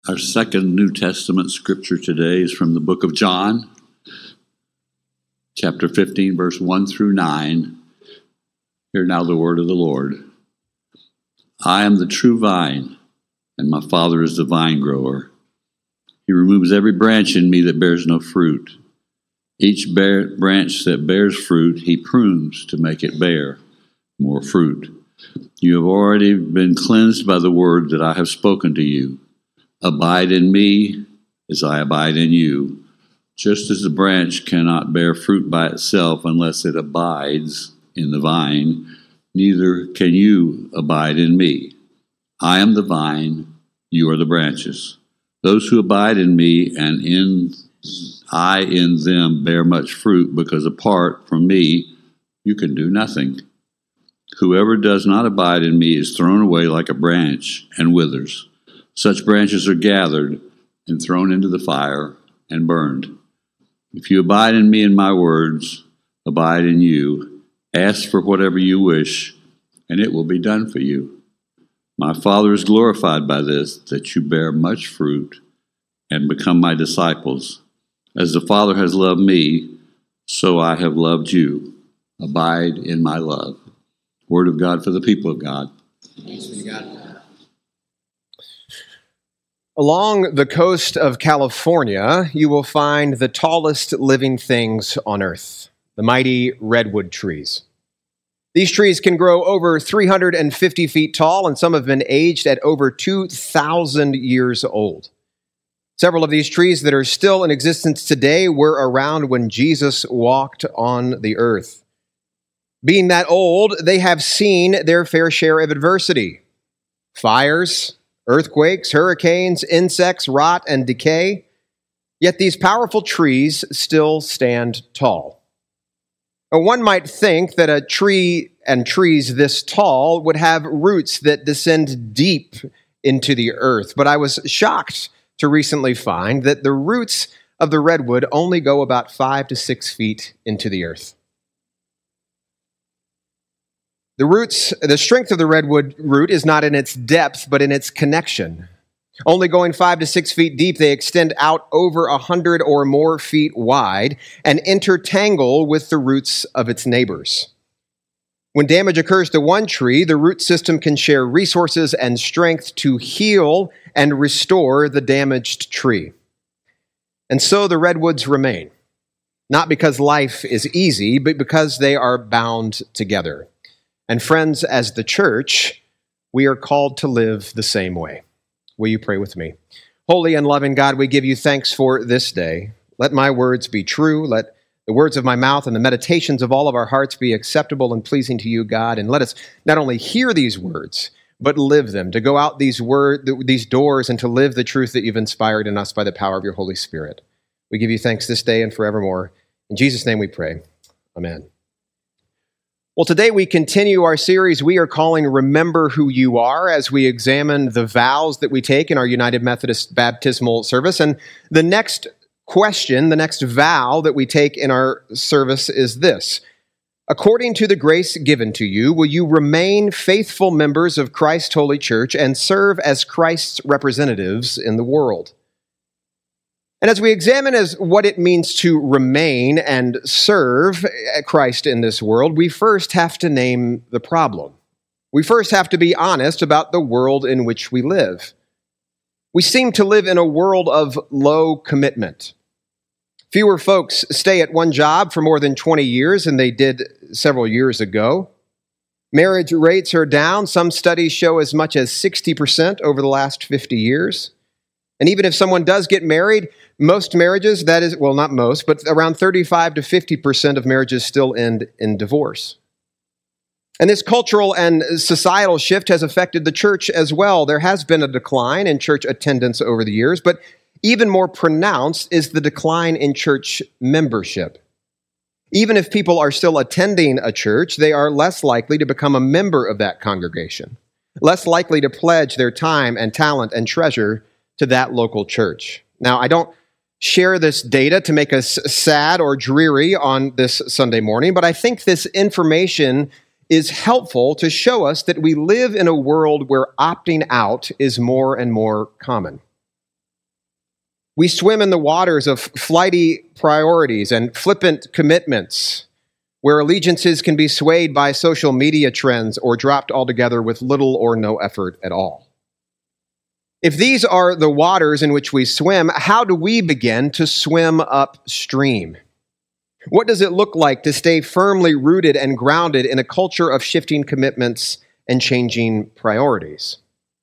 Our second New Testament scripture today is from the book of John, chapter 15, verse 1 through 9. Hear now the word of the Lord. I am the true vine, and my Father is the vine grower. He removes every branch in me that bears no fruit. Each branch that bears fruit, he prunes to make it bear more fruit. You have already been cleansed by the word that I have spoken to you. Abide in me as I abide in you. Just as the branch cannot bear fruit by itself unless it abides in the vine, neither can you abide in me. I am the vine, you are the branches. Those who abide in me and I in them bear much fruit, because apart from me you can do nothing. Whoever does not abide in me is thrown away like a branch and withers. Such branches are gathered and thrown into the fire and burned. If you abide in me and my words abide in you, ask for whatever you wish, and it will be done for you. My Father is glorified by this, that you bear much fruit and become my disciples. As the Father has loved me, so I have loved you. Abide in my love. Word of God for the people of God. Thanks be to God. Along the coast of California, you will find the tallest living things on earth, the mighty redwood trees. These trees can grow over 350 feet tall, and some have been aged at over 2,000 years old. Several of these trees that are still in existence today were around when Jesus walked on the earth. Being that old, they have seen their fair share of adversity. Fires, earthquakes, hurricanes, insects, rot, and decay. Yet these powerful trees still stand tall. One might think that a tree and trees this tall would have roots that descend deep into the earth, but I was shocked to recently find that the roots of the redwood only go about 5 to 6 feet into the earth. The strength of the redwood root is not in its depth, but in its connection. Only going 5 to 6 feet deep, they extend out over 100 or more feet wide and intertangle with the roots of its neighbors. When damage occurs to one tree, the root system can share resources and strength to heal and restore the damaged tree. And so the redwoods remain, not because life is easy, but because they are bound together. And friends, as the church, we are called to live the same way. Will you pray with me? Holy and loving God, we give you thanks for this day. Let my words be true. Let the words of my mouth and the meditations of all of our hearts be acceptable and pleasing to you, God. And let us not only hear these words, but live them, to go out these doors and to live the truth that you've inspired in us by the power of your Holy Spirit. We give you thanks this day and forevermore. In Jesus' name we pray. Amen. Well, today we continue our series we are calling Remember Who You Are, as we examine the vows that we take in our United Methodist baptismal service. And the next question, the next vow that we take in our service is this: according to the grace given to you, will you remain faithful members of Christ's holy church and serve as Christ's representatives in the world? And as we examine what it means to remain and serve Christ in this world, we first have to name the problem. We first have to be honest about the world in which we live. We seem to live in a world of low commitment. Fewer folks stay at one job for more than 20 years than they did several years ago. Marriage rates are down. Some studies show as much as 60% over the last 50 years. And even if someone does get married, most marriages, that is, well, not most, but around 35 to 50% of marriages still end in divorce. And this cultural and societal shift has affected the church as well. There has been a decline in church attendance over the years, but even more pronounced is the decline in church membership. Even if people are still attending a church, they are less likely to become a member of that congregation, less likely to pledge their time and talent and treasure to that local church. Now, I don't share this data to make us sad or dreary on this Sunday morning, but I think this information is helpful to show us that we live in a world where opting out is more and more common. We swim in the waters of flighty priorities and flippant commitments, where allegiances can be swayed by social media trends or dropped altogether with little or no effort at all. If these are the waters in which we swim, how do we begin to swim upstream? What does it look like to stay firmly rooted and grounded in a culture of shifting commitments and changing priorities?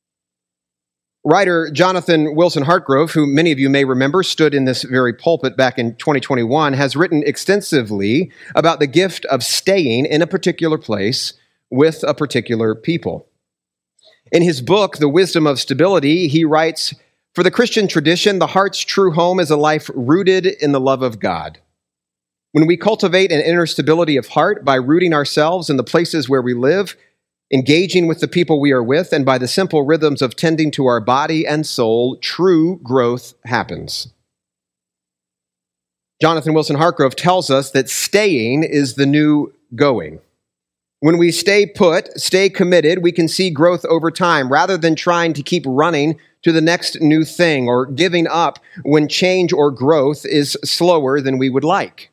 Writer Jonathan Wilson Hartgrove, who many of you may remember stood in this very pulpit back in 2021, has written extensively about the gift of staying in a particular place with a particular people. In his book, The Wisdom of Stability, he writes, "For the Christian tradition, the heart's true home is a life rooted in the love of God. When we cultivate an inner stability of heart by rooting ourselves in the places where we live, engaging with the people we are with, and by the simple rhythms of tending to our body and soul, true growth happens." Jonathan Wilson Hartgrove tells us that staying is the new going. When we stay put, stay committed, we can see growth over time rather than trying to keep running to the next new thing or giving up when change or growth is slower than we would like.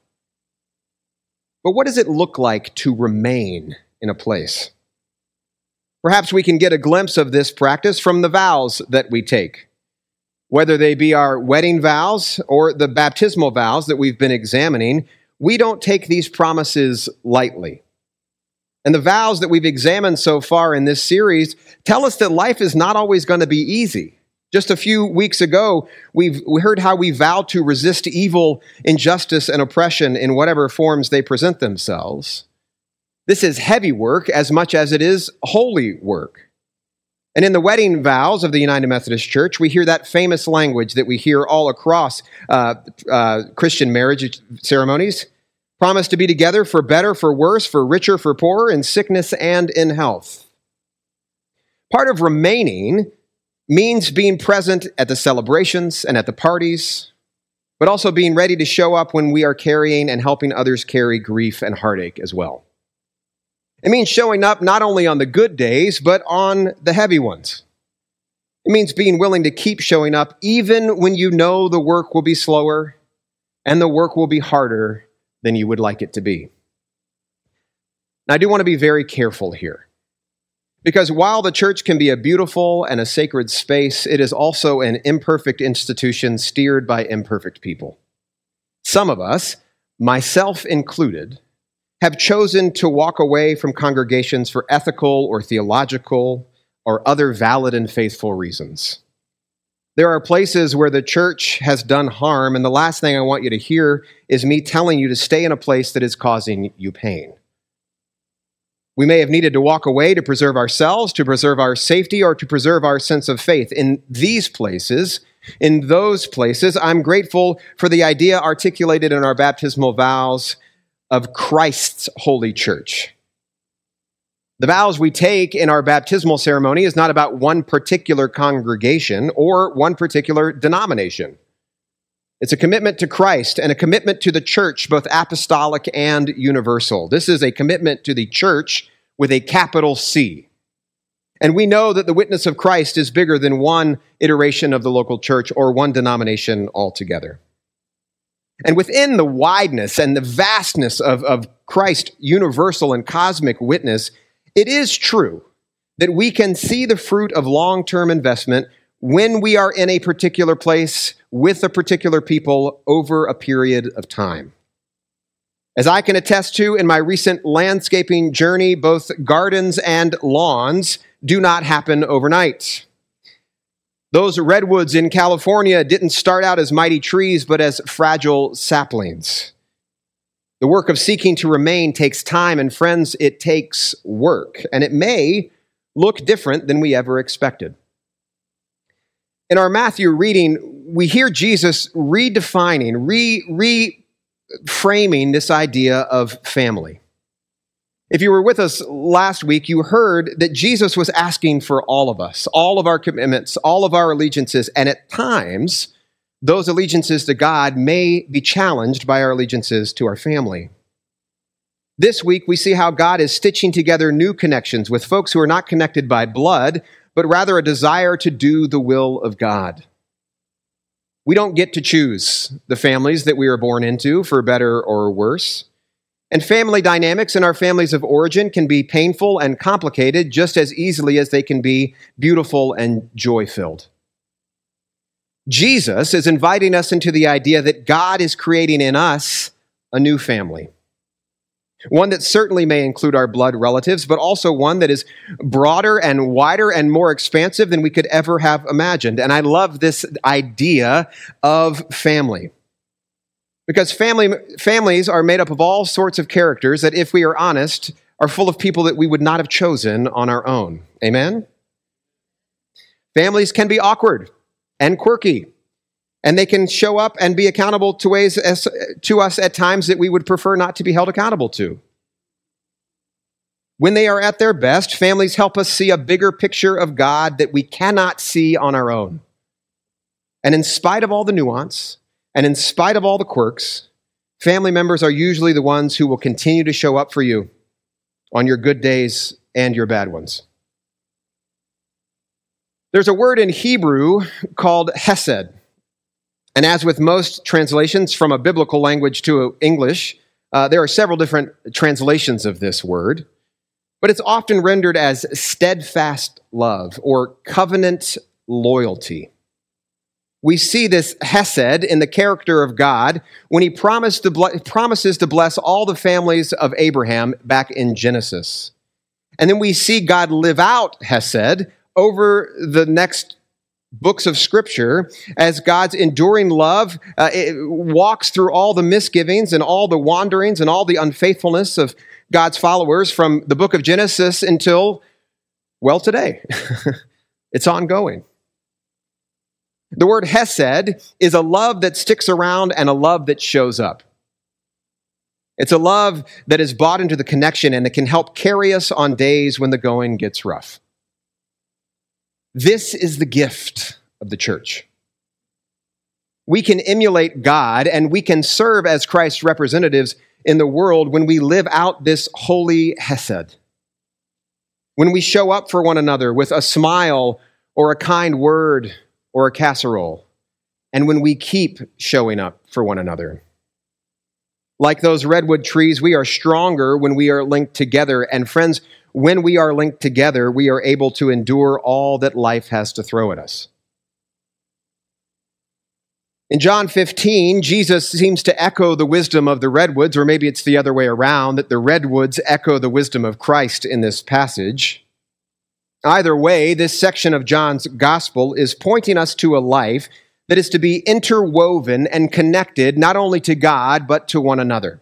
But what does it look like to remain in a place? Perhaps we can get a glimpse of this practice from the vows that we take, whether they be our wedding vows or the baptismal vows that we've been examining. We don't take these promises lightly. And the vows that we've examined so far in this series tell us that life is not always going to be easy. Just a few weeks ago, we heard how we vow to resist evil, injustice, and oppression in whatever forms they present themselves. This is heavy work as much as it is holy work. And in the wedding vows of the United Methodist Church, we hear that famous language that we hear all across Christian marriage ceremonies. Promise to be together for better, for worse, for richer, for poorer, in sickness and in health. Part of remaining means being present at the celebrations and at the parties, but also being ready to show up when we are carrying and helping others carry grief and heartache as well. It means showing up not only on the good days, but on the heavy ones. It means being willing to keep showing up even when you know the work will be slower and the work will be harder than you would like it to be. Now, I do want to be very careful here, because while the church can be a beautiful and a sacred space, it is also an imperfect institution steered by imperfect people. Some of us, myself included, have chosen to walk away from congregations for ethical or theological or other valid and faithful reasons. There are places where the church has done harm, and the last thing I want you to hear is me telling you to stay in a place that is causing you pain. We may have needed to walk away to preserve ourselves, to preserve our safety, or to preserve our sense of faith. In those places, I'm grateful for the idea articulated in our baptismal vows of Christ's holy church. The vows we take in our baptismal ceremony is not about one particular congregation or one particular denomination. It's a commitment to Christ and a commitment to the church, both apostolic and universal. This is a commitment to the church with a capital C. And we know that the witness of Christ is bigger than one iteration of the local church or one denomination altogether. And within the wideness and the vastness of Christ's universal and cosmic witness, it is true that we can see the fruit of long-term investment when we are in a particular place with a particular people over a period of time. As I can attest to in my recent landscaping journey, both gardens and lawns do not happen overnight. Those redwoods in California didn't start out as mighty trees, but as fragile saplings. The work of seeking to remain takes time, and friends, it takes work, and it may look different than we ever expected. In our Matthew reading, we hear Jesus redefining, reframing this idea of family. If you were with us last week, you heard that Jesus was asking for all of us, all of our commitments, all of our allegiances, and at times, those allegiances to God may be challenged by our allegiances to our family. This week, we see how God is stitching together new connections with folks who are not connected by blood, but rather a desire to do the will of God. We don't get to choose the families that we are born into, for better or worse. And family dynamics in our families of origin can be painful and complicated just as easily as they can be beautiful and joy-filled. Jesus is inviting us into the idea that God is creating in us a new family. One that certainly may include our blood relatives, but also one that is broader and wider and more expansive than we could ever have imagined. And I love this idea of family. Because families are made up of all sorts of characters that, if we are honest, are full of people that we would not have chosen on our own. Amen? Families can be awkward and quirky, and they can show up and be accountable to us at times that we would prefer not to be held accountable to. When they are at their best, families help us see a bigger picture of God that we cannot see on our own. And in spite of all the nuance, and in spite of all the quirks, family members are usually the ones who will continue to show up for you on your good days and your bad ones. There's a word in Hebrew called hesed. And as with most translations from a biblical language to English, there are several different translations of this word, but it's often rendered as steadfast love or covenant loyalty. We see this hesed in the character of God when he promises to bless all the families of Abraham back in Genesis. And then we see God live out hesed over the next books of Scripture as God's enduring love walks through all the misgivings and all the wanderings and all the unfaithfulness of God's followers from the book of Genesis until, well, today. It's ongoing. The word hesed is a love that sticks around and a love that shows up. It's a love that is bought into the connection and that can help carry us on days when the going gets rough. This is the gift of the church. We can emulate God and we can serve as Christ's representatives in the world when we live out this holy hesed. When we show up for one another with a smile or a kind word or a casserole, and when we keep showing up for one another. Like those redwood trees, we are stronger when we are linked together. And friends, when we are linked together, we are able to endure all that life has to throw at us. In John 15, Jesus seems to echo the wisdom of the redwoods, or maybe it's the other way around, that the redwoods echo the wisdom of Christ in this passage. Either way, this section of John's gospel is pointing us to a life that is to be interwoven and connected not only to God, but to one another.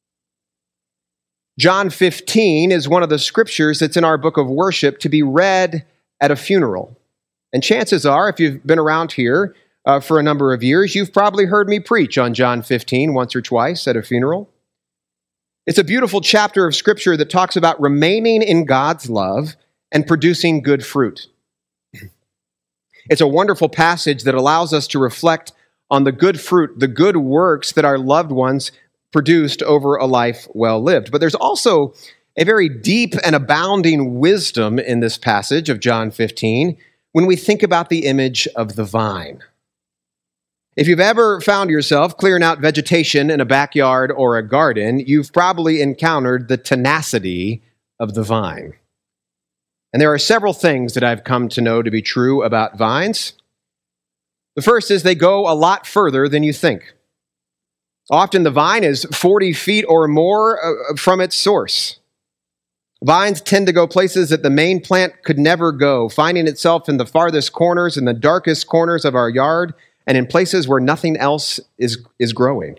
John 15 is one of the scriptures that's in our book of worship to be read at a funeral. And chances are, if you've been around here for a number of years, you've probably heard me preach on John 15 once or twice at a funeral. It's a beautiful chapter of scripture that talks about remaining in God's love and producing good fruit. It's a wonderful passage that allows us to reflect on the good fruit, the good works that our loved ones produced over a life well lived. But there's also a very deep and abounding wisdom in this passage of John 15 when we think about the image of the vine. If you've ever found yourself clearing out vegetation in a backyard or a garden, you've probably encountered the tenacity of the vine. And there are several things that I've come to know to be true about vines. The first is they go a lot further than you think. Often the vine is 40 feet or more from its source. Vines tend to go places that the main plant could never go, finding itself in the farthest corners, in the darkest corners of our yard, and in places where nothing else is growing.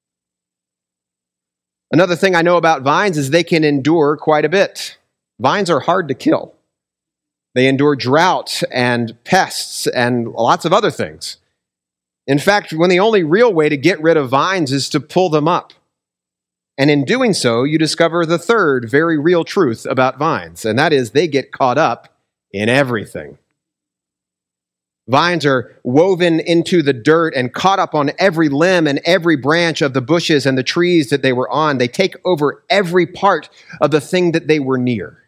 Another thing I know about vines is they can endure quite a bit. Vines are hard to kill. They endure drought and pests and lots of other things. In fact, when the only real way to get rid of vines is to pull them up. And in doing so, you discover the third very real truth about vines, and that is they get caught up in everything. Vines are woven into the dirt and caught up on every limb and every branch of the bushes and the trees that they were on. They take over every part of the thing that they were near.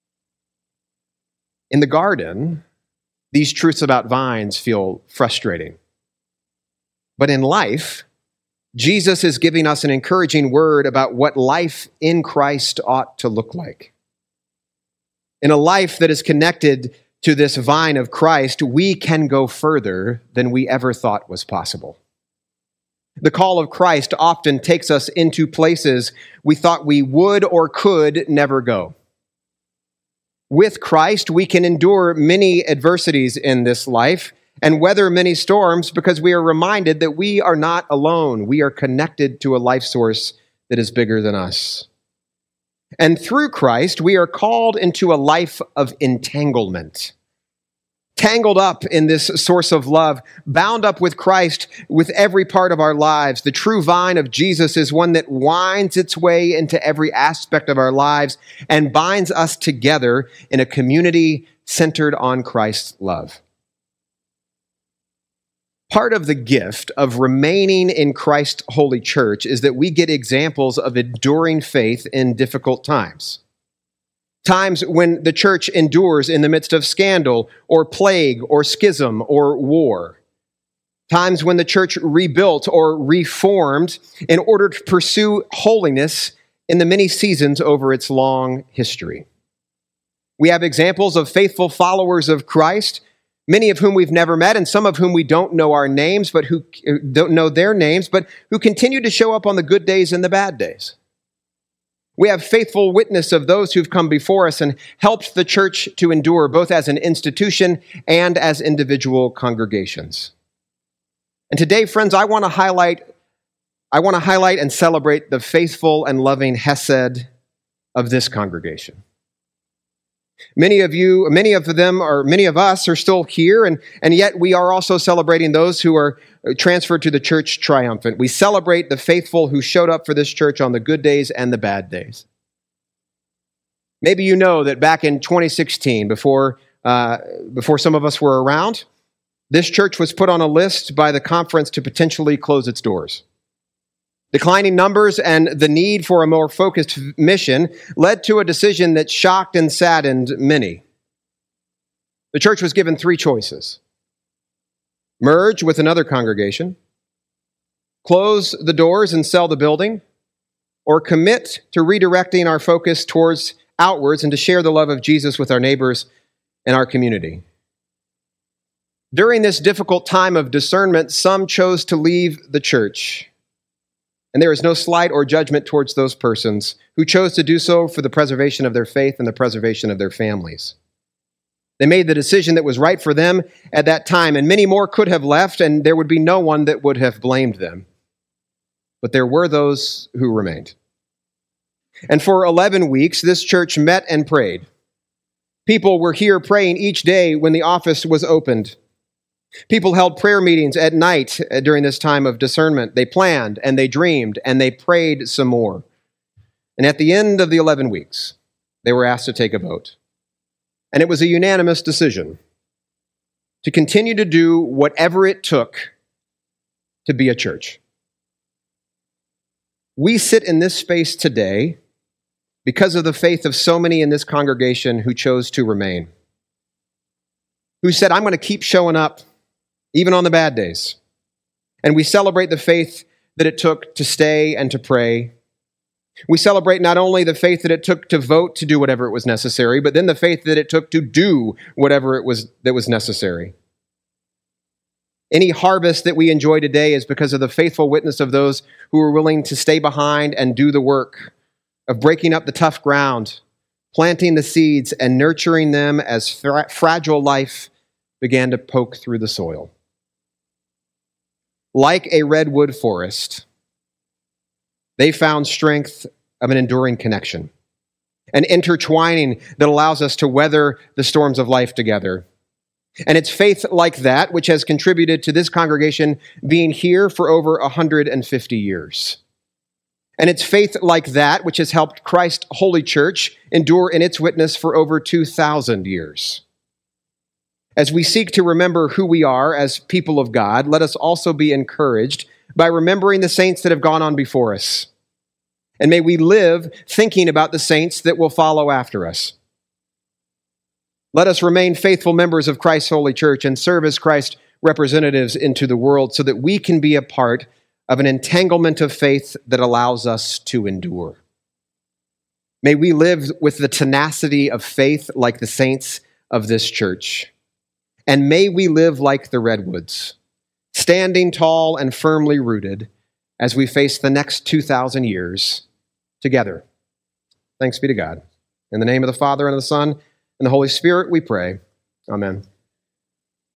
In the garden, these truths about vines feel frustrating. But in life, Jesus is giving us an encouraging word about what life in Christ ought to look like. In a life that is connected to this vine of Christ, we can go further than we ever thought was possible. The call of Christ often takes us into places we thought we would or could never go. With Christ, we can endure many adversities in this life and weather many storms because we are reminded that we are not alone. We are connected to a life source that is bigger than us. And through Christ, we are called into a life of entanglement. Tangled up in this source of love, bound up with Christ with every part of our lives. The true vine of Jesus is one that winds its way into every aspect of our lives and binds us together in a community centered on Christ's love. Part of the gift of remaining in Christ's holy church is that we get examples of enduring faith in difficult times. Times when the church endures in the midst of scandal or plague or schism or war. Times when the church rebuilt or reformed in order to pursue holiness in the many seasons over its long history. We have examples of faithful followers of Christ, many of whom we've never met and some of whom we don't know our names, but who don't know their names, but who continue to show up on the good days and the bad days. We have faithful witness of those who've come before us and helped the church to endure both as an institution and as individual congregations. And today, friends, I want to highlight and celebrate the faithful and loving hesed of this congregation. Many of us are still here, and yet we are also celebrating those who are transferred to the church triumphant. We celebrate the faithful who showed up for this church on the good days and the bad days. Maybe you know that back in 2016, before some of us were around, this church was put on a list by the conference to potentially close its doors. Declining numbers and the need for a more focused mission led to a decision that shocked and saddened many. The church was given three choices: merge with another congregation, close the doors and sell the building, or commit to redirecting our focus towards outwards and to share the love of Jesus with our neighbors and our community. During this difficult time of discernment, some chose to leave the church. And there is no slight or judgment towards those persons who chose to do so for the preservation of their faith and the preservation of their families. They made the decision that was right for them at that time, and many more could have left, and there would be no one that would have blamed them. But there were those who remained. And for 11 weeks, this church met and prayed. People were here praying each day when the office was opened. People held prayer meetings at night during this time of discernment. They planned and they dreamed and they prayed some more. And at the end of the 11 weeks, they were asked to take a vote. And it was a unanimous decision to continue to do whatever it took to be a church. We sit in this space today because of the faith of so many in this congregation who chose to remain, who said, I'm going to keep showing up even on the bad days. And we celebrate the faith that it took to stay and to pray. We celebrate not only the faith that it took to vote to do whatever it was necessary, but then the faith that it took to do whatever it was that was necessary. Any harvest that we enjoy today is because of the faithful witness of those who were willing to stay behind and do the work of breaking up the tough ground, planting the seeds, and nurturing them as fragile life began to poke through the soil. Like a redwood forest, they found strength of an enduring connection, an intertwining that allows us to weather the storms of life together. And it's faith like that which has contributed to this congregation being here for over 150 years. And it's faith like that which has helped Christ's Holy Church endure in its witness for over 2,000 years. As we seek to remember who we are as people of God, let us also be encouraged by remembering the saints that have gone on before us. And may we live thinking about the saints that will follow after us. Let us remain faithful members of Christ's holy church and serve as Christ representatives into the world so that we can be a part of an entanglement of faith that allows us to endure. May we live with the tenacity of faith like the saints of this church. And may we live like the redwoods, standing tall and firmly rooted as we face the next 2,000 years together. Thanks be to God. In the name of the Father, and of the Son, and the Holy Spirit, we pray. Amen.